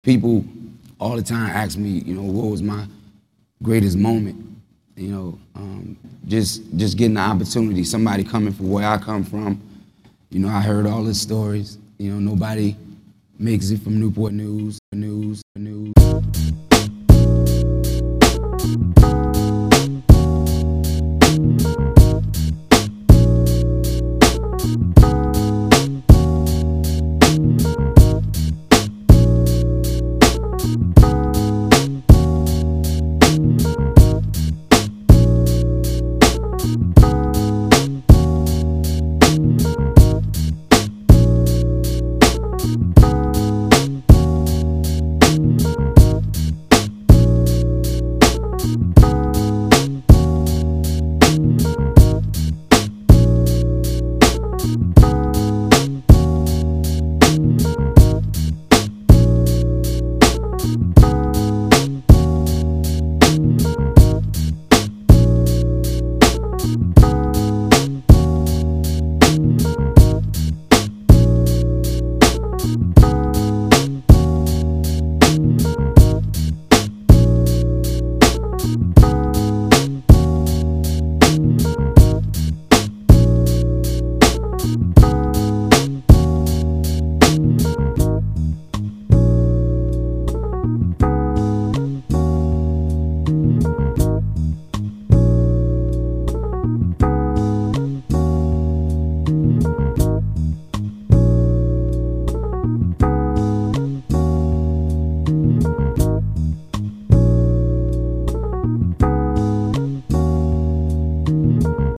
People all the time ask me, you know, what was my greatest moment? You know, just getting the opportunity. Somebody coming from where I come from. You know, I heard all the stories. You know, nobody makes it from Newport News.